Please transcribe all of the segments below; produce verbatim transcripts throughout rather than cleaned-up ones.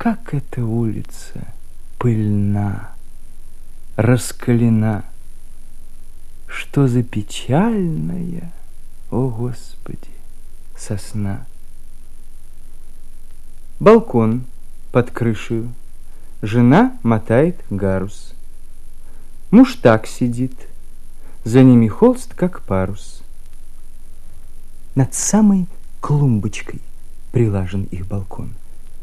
Как эта улица пыльна, раскалена, что за печальная, о Господи, сосна. Балкон под крышею, жена мотает гарус. Муж так сидит, за ними холст, как парус. Над самой клумбочкой прилажен их балкон.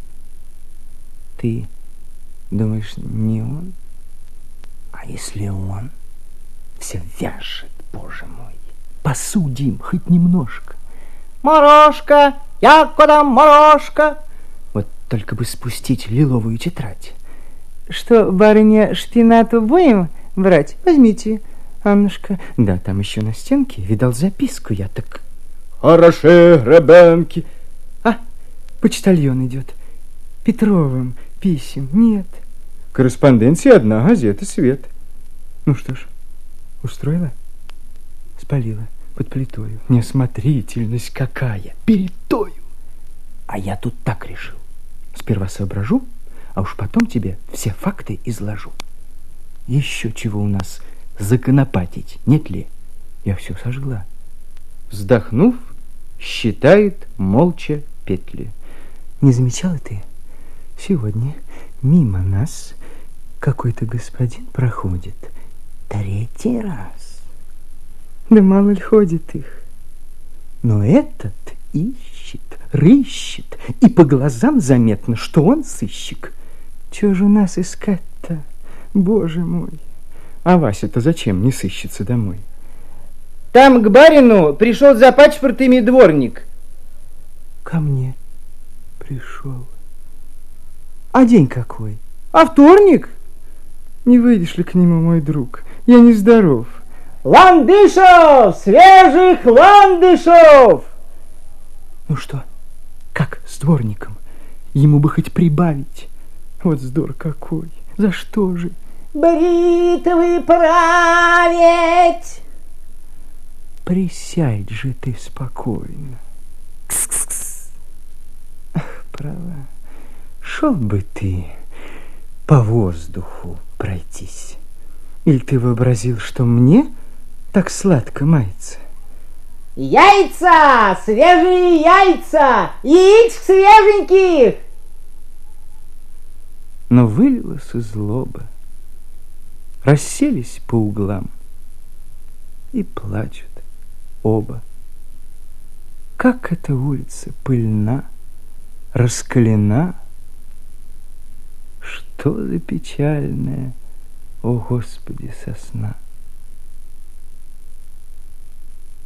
Ты думаешь, не он? А если он? Все вяжет, боже мой. Посудим хоть немножко. Морошка, якуда морошка. Вот только бы спустить лиловую тетрадь. Что, барыня, шпинату будем брать? Возьмите, Аннушка. Да, там еще на стенке видал записку. Я так... Хороши гребенки. А, почтальон идет. Петровым писем нет. Корреспонденция одна, газета «Свет». Ну что ж, устроила? Спалила под плитою. Неосмотрительность какая, перед тою. А я тут так решил. Сперва соображу, а уж потом тебе все факты изложу. Еще чего у нас законопатить, нет ли? Я все сожгла. Вздохнув, считает молча петли. Не замечала ты? Сегодня мимо нас какой-то господин проходит. Третий раз. Да мало ли ходит их. Но этот ищет, рыщет, и по глазам заметно, что он сыщик. Чего же у нас искать-то, боже мой? А Вася-то зачем не сыщется домой? Там к барину пришел за пачпортами дворник. Ко мне пришел. А день какой? А вторник? Не выйдешь ли к нему, мой друг? Я нездоров. Ландышев! Свежих ландышев! Ну что, как с дворником? Ему бы хоть прибавить. Вот вздор какой. За что же? Бритвы править! Присядь же ты спокойно. Кс-кс-кс. Ах, права. Шел бы ты по воздуху пройтись. Или ты вообразил, что мне так сладко мается? Яйца! Свежие яйца! Яичек свеженьких! Но вылилась злоба. Расселись по углам и плачут оба. Как эта улица пыльна, раскалена, что за печальная, о Господи, сосна.